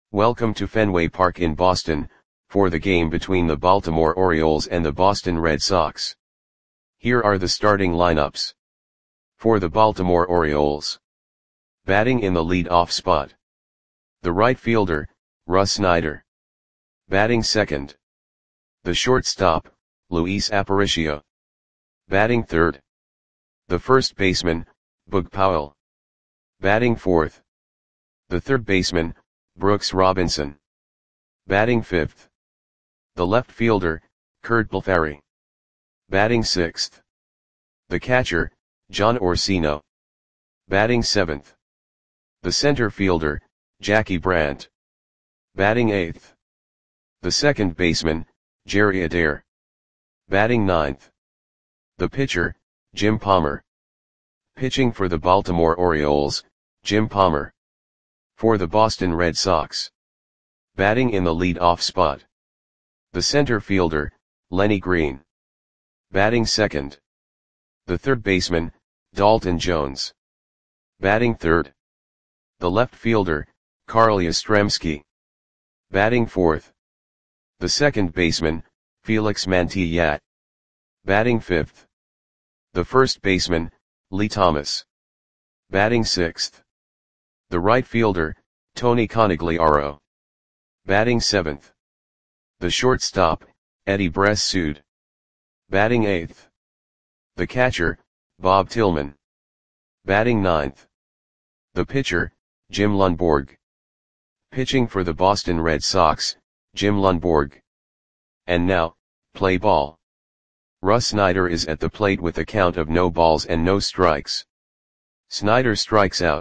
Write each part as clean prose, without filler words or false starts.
Welcome to Fenway Park in Boston, for the game between the Baltimore Orioles and the Boston Red Sox. Here are the starting lineups. For the Baltimore Orioles. Batting in the lead-off spot. The right fielder, Russ Snyder. Batting second. The shortstop, Luis Aparicio. Batting third. The first baseman, Boog Powell. Batting fourth. The third baseman, Brooks Robinson. Batting fifth. The left fielder, Curt Blefary. Batting sixth. The catcher, John Orsino. Batting seventh. The center fielder, Jackie Brandt. Batting eighth. The second baseman, Jerry Adair. Batting ninth. The pitcher, Jim Palmer. Pitching for the Baltimore Orioles, Jim Palmer. For the Boston Red Sox. Batting in the lead-off spot. The center fielder, Lenny Green. Batting second. The third baseman, Dalton Jones. Batting third. The left fielder, Carl Yastrzemski. Batting fourth. The second baseman, Felix Mantilla. Batting fifth. The first baseman, Lee Thomas. Batting sixth. The right fielder, Tony Conigliaro. Batting seventh. The shortstop, Eddie Bressud. Batting eighth. The catcher, Bob Tillman. Batting ninth. The pitcher, Jim Lundborg. Pitching for the Boston Red Sox, Jim Lundborg. And now, play ball. Russ Snyder is at the plate with a count of no balls and no strikes. Snyder strikes out.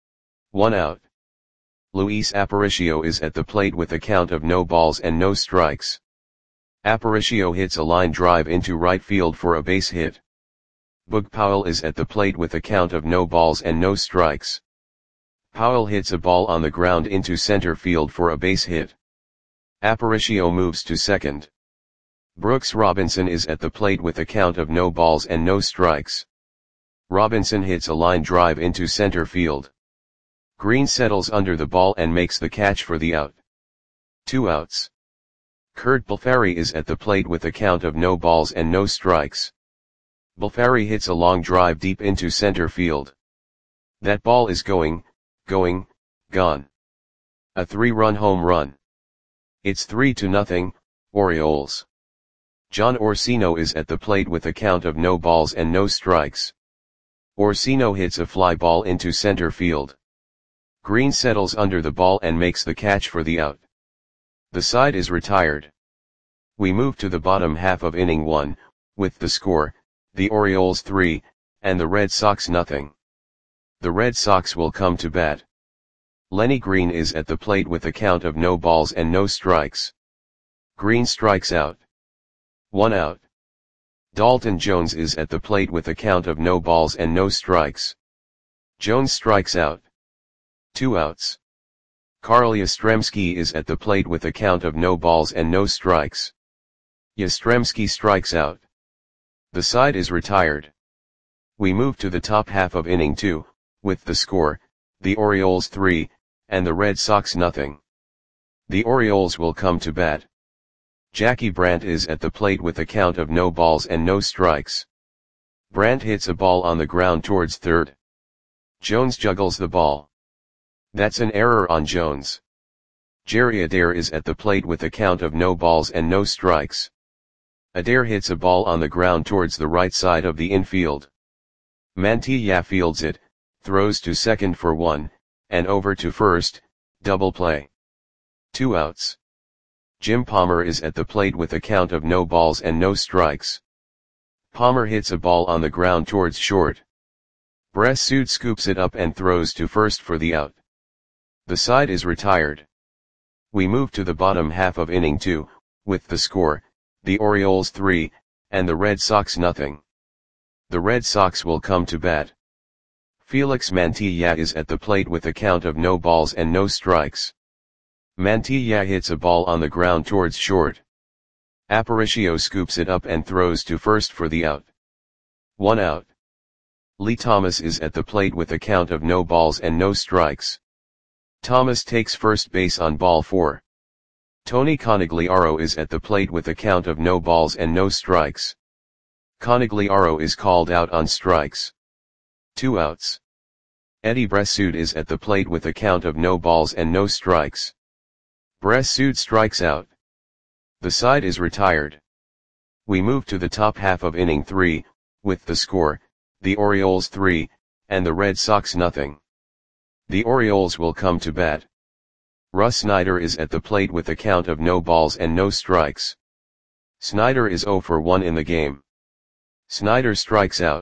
1 out. Luis Aparicio is at the plate with a count of no balls and no strikes. Aparicio hits a line drive into right field for a base hit. Boog Powell is at the plate with a count of no balls and no strikes. Powell hits a ball on the ground into center field for a base hit. Aparicio moves to second. Brooks Robinson is at the plate with a count of no balls and no strikes. Robinson hits a line drive into center field. Green settles under the ball and makes the catch for the out. 2 outs. Curt Blefary is at the plate with a count of no balls and no strikes. Blefary hits a long drive deep into center field. That ball is gone. A 3-run home run. It's 3-0, Orioles. John Orsino is at the plate with a count of no balls and no strikes. Orsino hits a fly ball into center field. Green settles under the ball and makes the catch for the out. The side is retired. We move to the bottom half of inning 1, with the score, the Orioles 3, and the Red Sox 0. The Red Sox will come to bat. Lenny Green is at the plate with a count of no balls and no strikes. Green strikes out. 1 out. Dalton Jones is at the plate with a count of no balls and no strikes. Jones strikes out. 2 outs. Carl Yastrzemski is at the plate with a count of no balls and no strikes. Yastrzemski strikes out. The side is retired. We move to the top half of inning 2, with the score, the Orioles 3, and the Red Sox 0. The Orioles will come to bat. Jackie Brandt is at the plate with a count of no balls and no strikes. Brandt hits a ball on the ground towards third. Jones juggles the ball. That's an error on Jones. Jerry Adair is at the plate with a count of no balls and no strikes. Adair hits a ball on the ground towards the right side of the infield. Mantilla fields it, throws to second for 1, and over to first, double play. 2 outs. Jim Palmer is at the plate with a count of no balls and no strikes. Palmer hits a ball on the ground towards short. Bressud scoops it up and throws to first for the out. The side is retired. We move to the bottom half of inning 2, with the score, the Orioles 3, and the Red Sox 0. The Red Sox will come to bat. Felix Mantilla is at the plate with a count of no balls and no strikes. Mantilla hits a ball on the ground towards short. Aparicio scoops it up and throws to first for the out. 1 out. Lee Thomas is at the plate with a count of no balls and no strikes. Thomas takes first base on ball 4. Tony Conigliaro is at the plate with a count of no balls and no strikes. Conigliaro is called out on strikes. 2 outs. Eddie Bressoud is at the plate with a count of no balls and no strikes. Bressoud strikes out. The side is retired. We move to the top half of inning 3, with the score, the Orioles 3, and the Red Sox nothing. The Orioles will come to bat. Russ Snyder is at the plate with a count of no balls and no strikes. Snyder is 0 for 1 in the game. Snyder strikes out.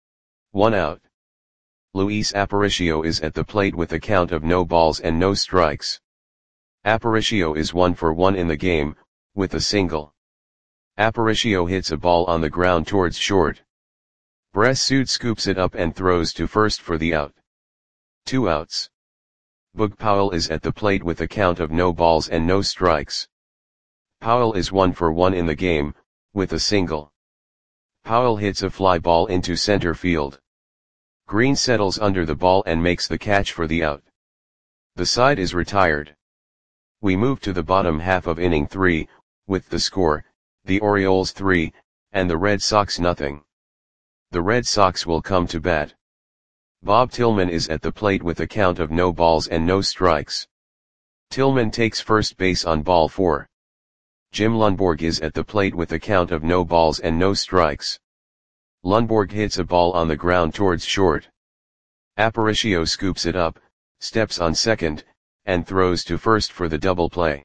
1 out. Luis Aparicio is at the plate with a count of no balls and no strikes. Aparicio is 1 for 1 in the game, with a single. Aparicio hits a ball on the ground towards short. Bressoud scoops it up and throws to first for the out. 2 outs. Boog Powell is at the plate with a count of no balls and no strikes. Powell is 1 for 1 in the game, with a single. Powell hits a fly ball into center field. Green settles under the ball and makes the catch for the out. The side is retired. We move to the bottom half of inning 3, with the score, the Orioles 3, and the Red Sox nothing. The Red Sox will come to bat. Bob Tillman is at the plate with a count of no balls and no strikes. Tillman takes first base on ball 4. Jim Lundborg is at the plate with a count of no balls and no strikes. Lundborg hits a ball on the ground towards short. Aparicio scoops it up, steps on second, and throws to first for the double play.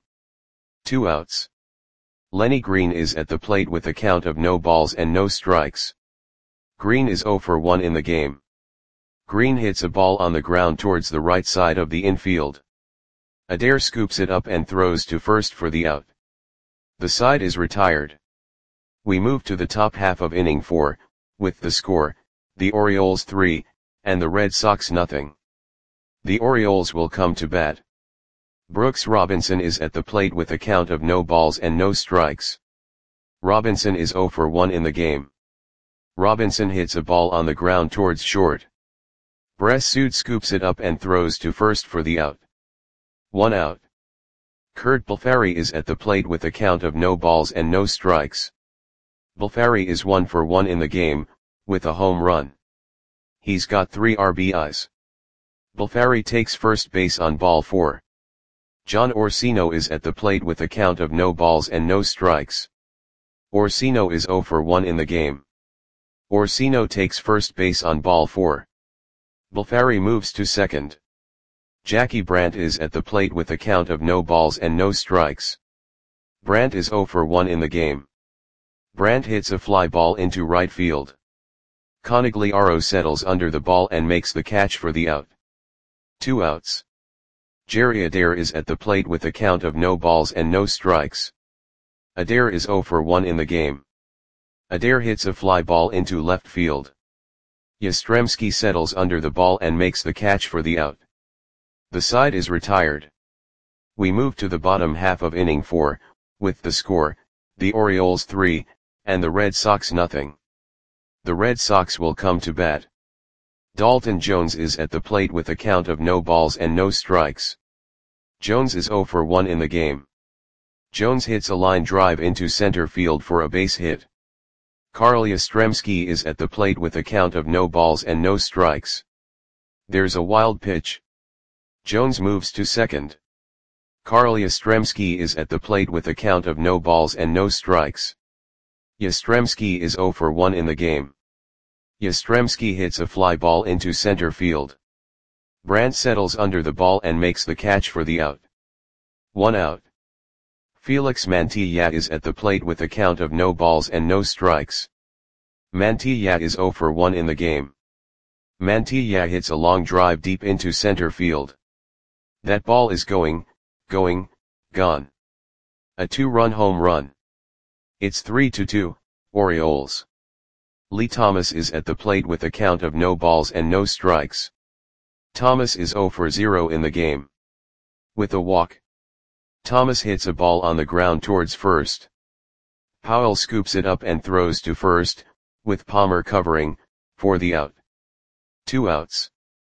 2 outs. Lenny Green is at the plate with a count of no balls and no strikes. Green is 0 for 1 in the game. Green hits a ball on the ground towards the right side of the infield. Adair scoops it up and throws to first for the out. The side is retired. We move to the top half of inning 4, with the score, the Orioles 3, and the Red Sox nothing. The Orioles will come to bat. Brooks Robinson is at the plate with a count of no balls and no strikes. Robinson is 0 for 1 in the game. Robinson hits a ball on the ground towards short. Bressoud scoops it up and throws to first for the out. 1 out. Kurt Balfari is at the plate with a count of no balls and no strikes. Balfari is 1 for 1 in the game, with a home run. He's got 3 RBIs. Balfari takes first base on ball 4. John Orsino is at the plate with a count of no balls and no strikes. Orsino is 0 for 1 in the game. Orsino takes first base on ball 4. Balfari moves to second. Jackie Brandt is at the plate with a count of no balls and no strikes. Brandt is 0 for 1 in the game. Brandt hits a fly ball into right field. Conigliaro settles under the ball and makes the catch for the out. 2 outs. Jerry Adair is at the plate with a count of no balls and no strikes. Adair is 0 for 1 in the game. Adair hits a fly ball into left field. Yastrzemski settles under the ball and makes the catch for the out. The side is retired. We move to the bottom half of inning 4, with the score, the Orioles 3, and the Red Sox nothing. The Red Sox will come to bat. Dalton Jones is at the plate with a count of no balls and no strikes. Jones is 0 for 1 in the game. Jones hits a line drive into center field for a base hit. Carl Yastrzemski is at the plate with a count of no balls and no strikes. There's a wild pitch. Jones moves to second. Carl Yastrzemski is at the plate with a count of no balls and no strikes. Yastrzemski is 0 for 1 in the game. Yastrzemski hits a fly ball into center field. Brandt settles under the ball and makes the catch for the out. 1 out. Felix Mantilla is at the plate with a count of no balls and no strikes. Mantilla is 0 for 1 in the game. Mantilla hits a long drive deep into center field. That ball is gone. A 2-run home run. It's 3-2, Orioles. Lee Thomas is at the plate with a count of no balls and no strikes. Thomas is 0 for 0 in the game. With a walk. Thomas hits a ball on the ground towards first. Powell scoops it up and throws to first, with Palmer covering, for the out. 2 outs.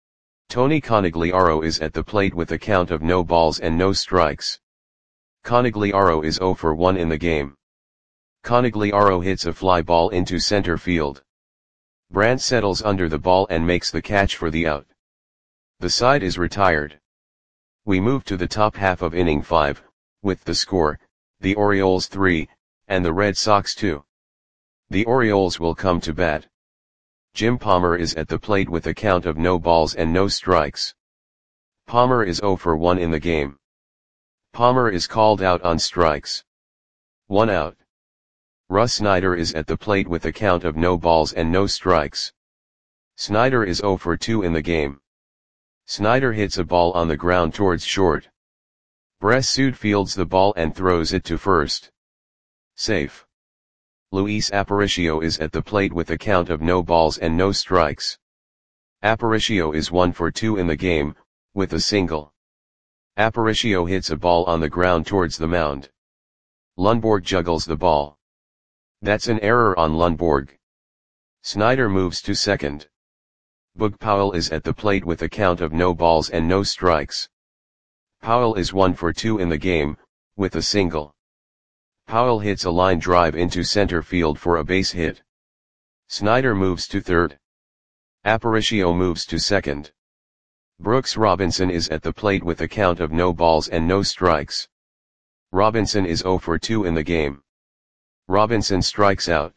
Tony Conigliaro is at the plate with a count of no balls and no strikes. Conigliaro is 0 for 1 in the game. Conigliaro hits a fly ball into center field. Brandt settles under the ball and makes the catch for the out. The side is retired. We move to the top half of inning 5, with the score, the Orioles 3, and the Red Sox 2. The Orioles will come to bat. Jim Palmer is at the plate with a count of no balls and no strikes. Palmer is 0 for 1 in the game. Palmer is called out on strikes. 1 out. Russ Snyder is at the plate with a count of no balls and no strikes. Snyder is 0 for 2 in the game. Snyder hits a ball on the ground towards short. Bressud fields the ball and throws it to first. Safe. Luis Aparicio is at the plate with a count of no balls and no strikes. Aparicio is 1 for 2 in the game, with a single. Aparicio hits a ball on the ground towards the mound. Lundborg juggles the ball. That's an error on Lundborg. Snyder moves to second. Boog Powell is at the plate with a count of no balls and no strikes. Powell is 1 for 2 in the game, with a single. Powell hits a line drive into center field for a base hit. Snyder moves to third. Aparicio moves to second. Brooks Robinson is at the plate with a count of no balls and no strikes. Robinson is 0 for 2 in the game. Robinson strikes out.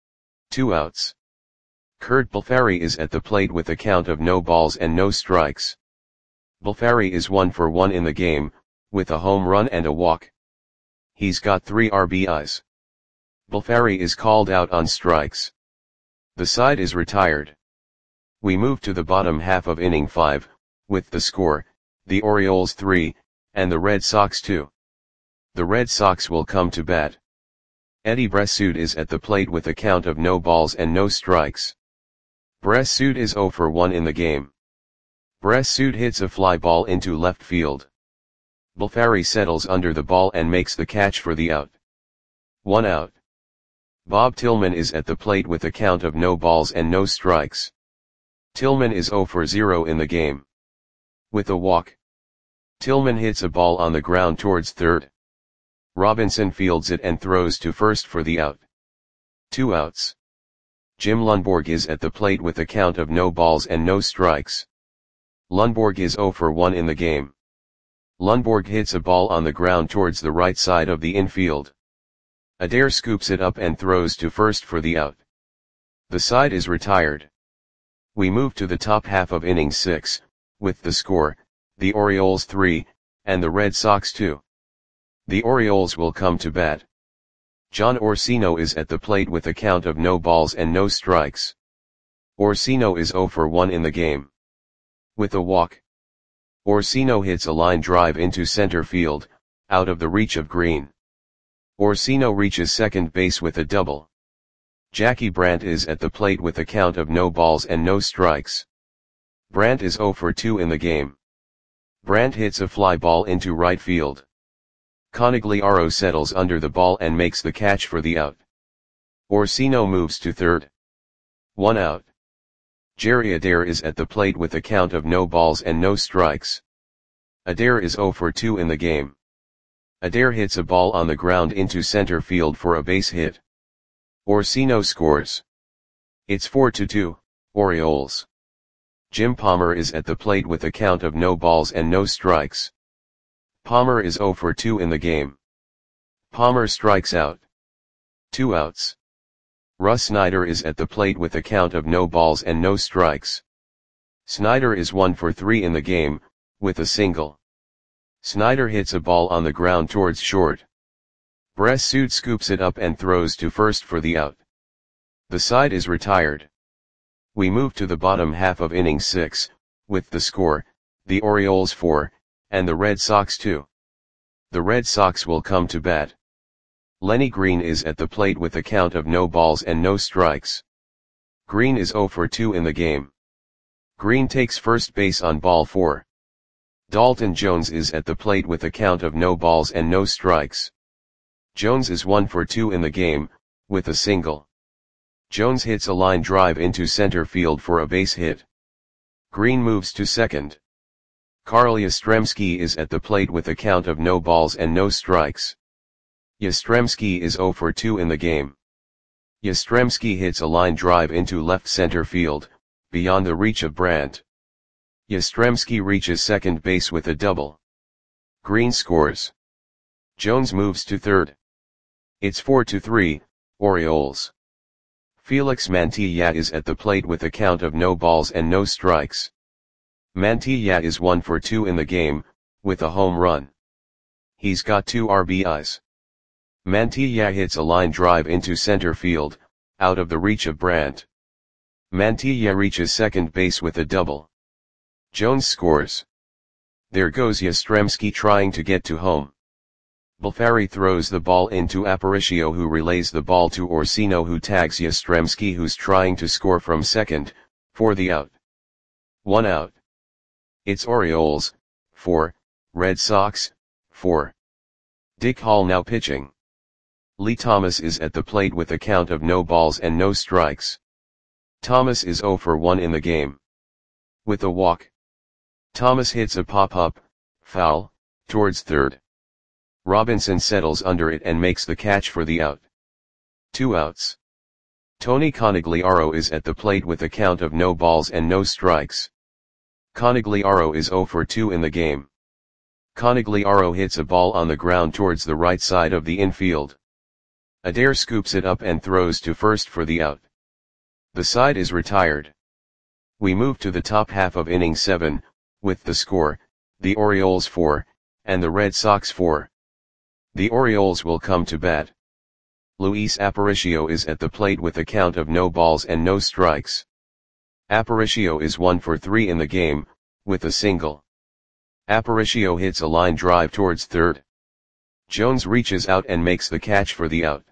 2 outs. Curt Balfari is at the plate with a count of no balls and no strikes. Balfari is 1 for 1 in the game, with a home run and a walk. He's got 3 RBIs. Balfari is called out on strikes. The side is retired. We move to the bottom half of inning 5, with the score, the Orioles 3, and the Red Sox 2. The Red Sox will come to bat. Eddie Bressud is at the plate with a count of no balls and no strikes. Bressud is 0 for 1 in the game. Bressud hits a fly ball into left field. Balfari settles under the ball and makes the catch for the out. 1 out. Bob Tillman is at the plate with a count of no balls and no strikes. Tillman is 0 for 0 in the game. With a walk. Tillman hits a ball on the ground towards third. Robinson fields it and throws to first for the out. 2 outs. Jim Lundborg is at the plate with a count of no balls and no strikes. Lundborg is 0 for 1 in the game. Lundborg hits a ball on the ground towards the right side of the infield. Adair scoops it up and throws to first for the out. The side is retired. We move to the top half of inning 6, with the score, the Orioles 3, and the Red Sox 2. The Orioles will come to bat. John Orsino is at the plate with a count of no balls and no strikes. Orsino is 0 for 1 in the game. With a walk. Orsino hits a line drive into center field, out of the reach of Green. Orsino reaches second base with a double. Jackie Brandt is at the plate with a count of no balls and no strikes. Brandt is 0 for 2 in the game. Brandt hits a fly ball into right field. Conigliaro settles under the ball and makes the catch for the out. Orsino moves to third. 1 out. Jerry Adair is at the plate with a count of no balls and no strikes. Adair is 0 for 2 in the game. Adair hits a ball on the ground into center field for a base hit. Orsino scores. It's 4-2, Orioles. Jim Palmer is at the plate with a count of no balls and no strikes. Palmer is 0 for 2 in the game. Palmer strikes out. 2 outs. Russ Snyder is at the plate with a count of no balls and no strikes. Snyder is 1 for 3 in the game, with a single. Snyder hits a ball on the ground towards short. Bressud scoops it up and throws to first for the out. The side is retired. We move to the bottom half of inning 6, with the score, the Orioles 4, and the Red Sox 2. The Red Sox will come to bat. Lenny Green is at the plate with a count of no balls and no strikes. Green is 0 for 2 in the game. Green takes first base on ball 4. Dalton Jones is at the plate with a count of no balls and no strikes. Jones is 1 for 2 in the game, with a single. Jones hits a line drive into center field for a base hit. Green moves to second. Karl Yastrzemski is at the plate with a count of no balls and no strikes. Yastrzemski is 0 for 2 in the game. Yastrzemski hits a line drive into left center field, beyond the reach of Brandt. Yastrzemski reaches second base with a double. Green scores. Jones moves to third. It's 4-3, Orioles. Felix Mantilla is at the plate with a count of no balls and no strikes. Mantilla is 1 for 2 in the game, with a home run. He's got 2 RBIs. Mantilla hits a line drive into center field, out of the reach of Brandt. Mantilla reaches second base with a double. Jones scores. There goes Yastrzemski trying to get to home. Balfari throws the ball into Aparicio, who relays the ball to Orsino, who tags Yastrzemski, who's trying to score from second, for the out. 1 out. It's Orioles, 4, Red Sox, 4. Dick Hall now pitching. Lee Thomas is at the plate with a count of no balls and no strikes. Thomas is 0 for 1 in the game. With a walk. Thomas hits a pop-up, foul, towards third. Robinson settles under it and makes the catch for the out. 2 outs. Tony Conigliaro is at the plate with a count of no balls and no strikes. Conigliaro is 0 for 2 in the game. Conigliaro hits a ball on the ground towards the right side of the infield. Adair scoops it up and throws to first for the out. The side is retired. We move to the top half of inning 7, with the score, the Orioles 4, and the Red Sox 4. The Orioles will come to bat. Luis Aparicio is at the plate with a count of no balls and no strikes. Aparicio is 1 for 3 in the game, with a single. Aparicio hits a line drive towards third. Jones reaches out and makes the catch for the out.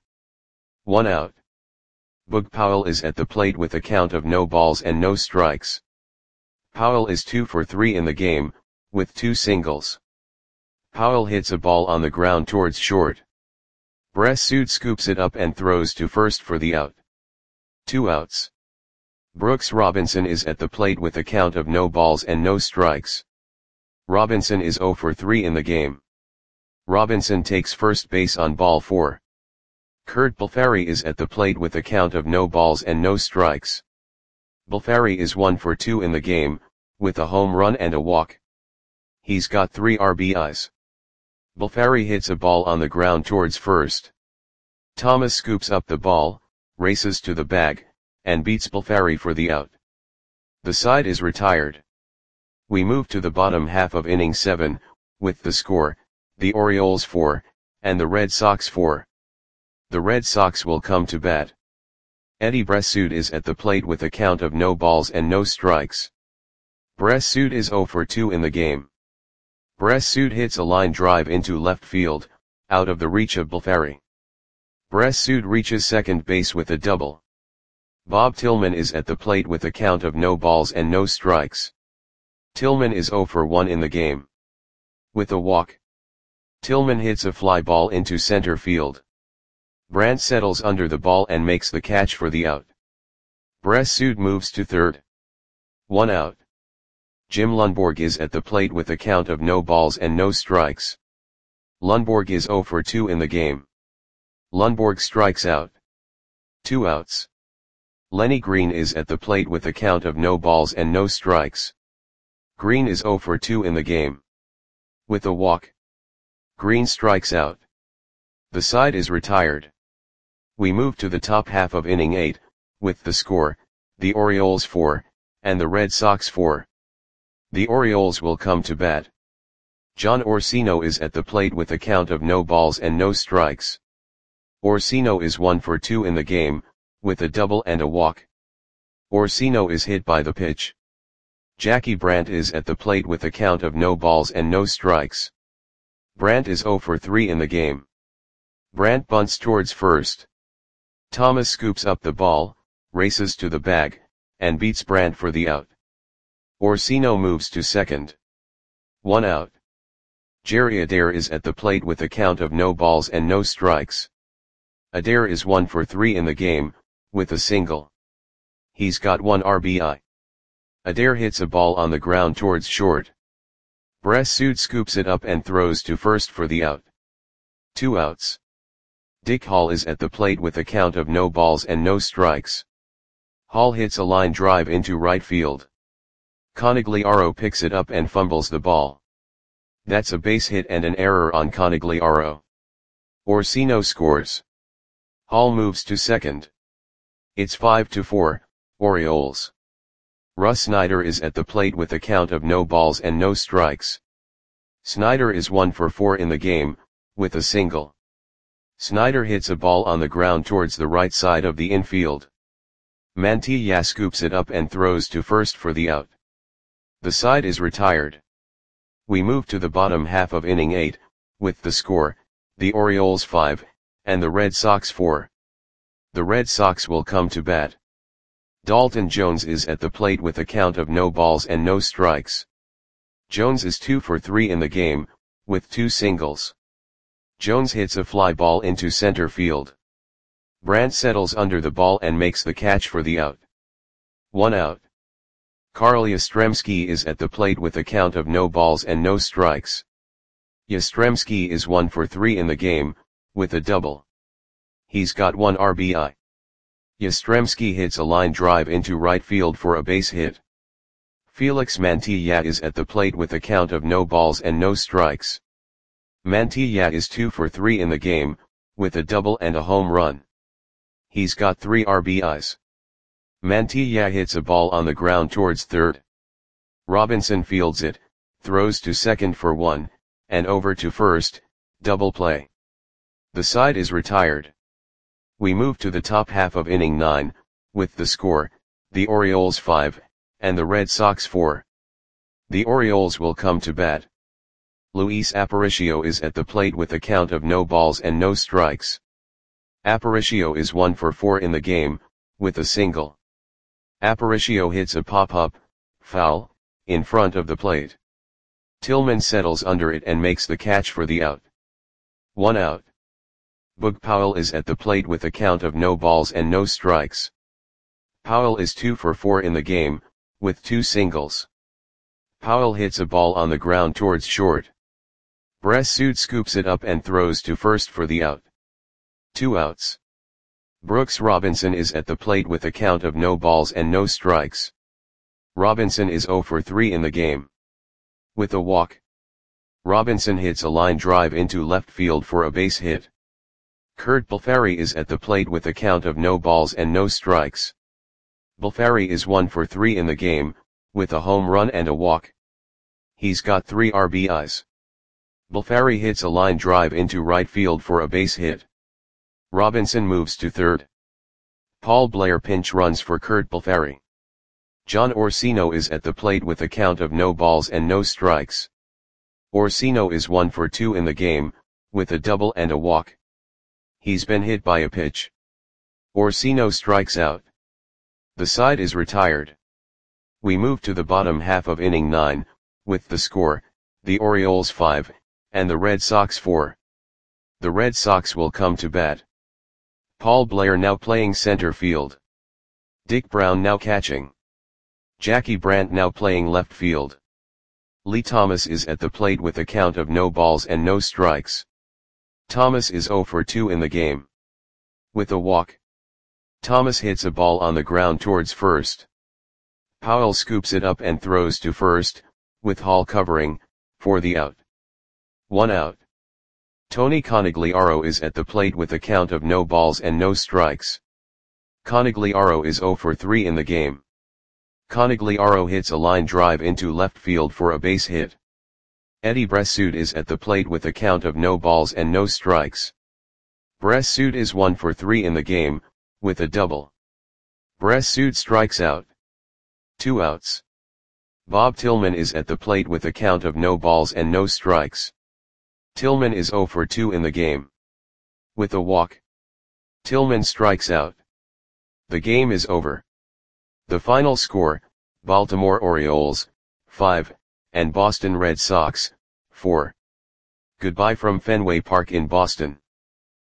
1 out. Boog Powell is at the plate with a count of no balls and no strikes. Powell is 2 for 3 in the game, with 2 singles. Powell hits a ball on the ground towards short. Bressud scoops it up and throws to first for the out. 2 outs. Brooks Robinson is at the plate with a count of no balls and no strikes. Robinson is 0 for 3 in the game. Robinson takes first base on ball 4. Kurt Balfari is at the plate with a count of no balls and no strikes. Balfari is 1 for 2 in the game, with a home run and a walk. He's got 3 RBIs. Balfari hits a ball on the ground towards first. Thomas scoops up the ball, races to the bag, and beats Balfari for the out. The side is retired. We move to the bottom half of inning 7, with the score, the Orioles 4, and the Red Sox 4. The Red Sox will come to bat. Eddie Bressud is at the plate with a count of no balls and no strikes. Bressud is 0 for 2 in the game. Bressud hits a line drive into left field, out of the reach of Balfari. Bressud reaches second base with a double. Bob Tillman is at the plate with a count of no balls and no strikes. Tillman is 0 for 1 in the game. With a walk. Tillman hits a fly ball into center field. Brandt settles under the ball and makes the catch for the out. Bressud moves to third. 1 out. Jim Lundborg is at the plate with a count of no balls and no strikes. Lundborg is 0 for 2 in the game. Lundborg strikes out. 2 outs. Lenny Green is at the plate with a count of no balls and no strikes. Green is 0 for 2 in the game. With a walk. Green strikes out. The side is retired. We move to the top half of inning 8, with the score, the Orioles 4, and the Red Sox 4. The Orioles will come to bat. John Orsino is at the plate with a count of no balls and no strikes. Orsino is 1 for 2 in the game, with a double and a walk. Orsino is hit by the pitch. Jackie Brandt is at the plate with a count of no balls and no strikes. Brandt is 0 for 3 in the game. Brandt bunts towards first. Thomas scoops up the ball, races to the bag, and beats Brandt for the out. Orsino moves to second. 1 out. Jerry Adair is at the plate with a count of no balls and no strikes. Adair is 1 for 3 in the game, with a single. He's got 1 RBI. Adair hits a ball on the ground towards short. Bressud scoops it up and throws to first for the out. 2 outs. Dick Hall is at the plate with a count of no balls and no strikes. Hall hits a line drive into right field. Conigliaro picks it up and fumbles the ball. That's a base hit and an error on Conigliaro. Orsino scores. Hall moves to second. It's 5-4, Orioles. Russ Snyder is at the plate with a count of no balls and no strikes. Snyder is 1 for 4 in the game, with a single. Snyder hits a ball on the ground towards the right side of the infield. Mantilla scoops it up and throws to first for the out. The side is retired. We move to the bottom half of inning 8, with the score, the Orioles 5, and the Red Sox 4. The Red Sox will come to bat. Dalton Jones is at the plate with a count of no balls and no strikes. Jones is 2 for 3 in the game, with 2 singles. Jones hits a fly ball into center field. Brandt settles under the ball and makes the catch for the out. 1 out. Carl Yastrzemski is at the plate with a count of no balls and no strikes. Yastrzemski is 1 for 3 in the game, with a double. He's got 1 RBI. Yastrzemski hits a line drive into right field for a base hit. Felix Mantilla is at the plate with a count of no balls and no strikes. Mantilla is 2 for 3 in the game, with a double and a home run. He's got 3 RBIs. Mantilla hits a ball on the ground towards third. Robinson fields it, throws to second for 1, and over to first, double play. The side is retired. We move to the top half of inning 9, with the score, the Orioles 5, and the Red Sox 4. The Orioles will come to bat. Luis Aparicio is at the plate with a count of no balls and no strikes. Aparicio is 1 for 4 in the game, with a single. Aparicio hits a pop-up, foul, in front of the plate. Tillman settles under it and makes the catch for the out. 1 out. Boog Powell is at the plate with a count of no balls and no strikes. Powell is 2 for 4 in the game, with 2 singles. Powell hits a ball on the ground towards short. Bressud scoops it up and throws to first for the out. 2 outs. Brooks Robinson is at the plate with a count of no balls and no strikes. Robinson is 0 for 3 in the game. With a walk. Robinson hits a line drive into left field for a base hit. Curt Balfari is at the plate with a count of no balls and no strikes. Balfari is 1 for 3 in the game, with a home run and a walk. He's got 3 RBIs. Balfari hits a line drive into right field for a base hit. Robinson moves to third. Paul Blair pinch runs for Curt Balfari. John Orsino is at the plate with a count of no balls and no strikes. Orsino is 1 for 2 in the game, with a double and a walk. He's been hit by a pitch. Orsino strikes out. The side is retired. We move to the bottom half of inning 9, with the score, the Orioles 5, and the Red Sox 4. The Red Sox will come to bat. Paul Blair now playing center field. Dick Brown now catching. Jackie Brandt now playing left field. Lee Thomas is at the plate with a count of no balls and no strikes. Thomas is 0 for 2 in the game. With a walk. Thomas hits a ball on the ground towards first. Powell scoops it up and throws to first, with Hall covering, for the out. 1 out. Tony Conigliaro is at the plate with a count of no balls and no strikes. Conigliaro is 0 for 3 in the game. Conigliaro hits a line drive into left field for a base hit. Eddie Bressud is at the plate with a count of no balls and no strikes. Bressud is 1 for 3 in the game, with a double. Bressud strikes out. 2 outs. Bob Tillman is at the plate with a count of no balls and no strikes. Tillman is 0 for 2 in the game. With a walk. Tillman strikes out. The game is over. The final score, Baltimore Orioles, 5, and Boston Red Sox, 4. Goodbye from Fenway Park in Boston.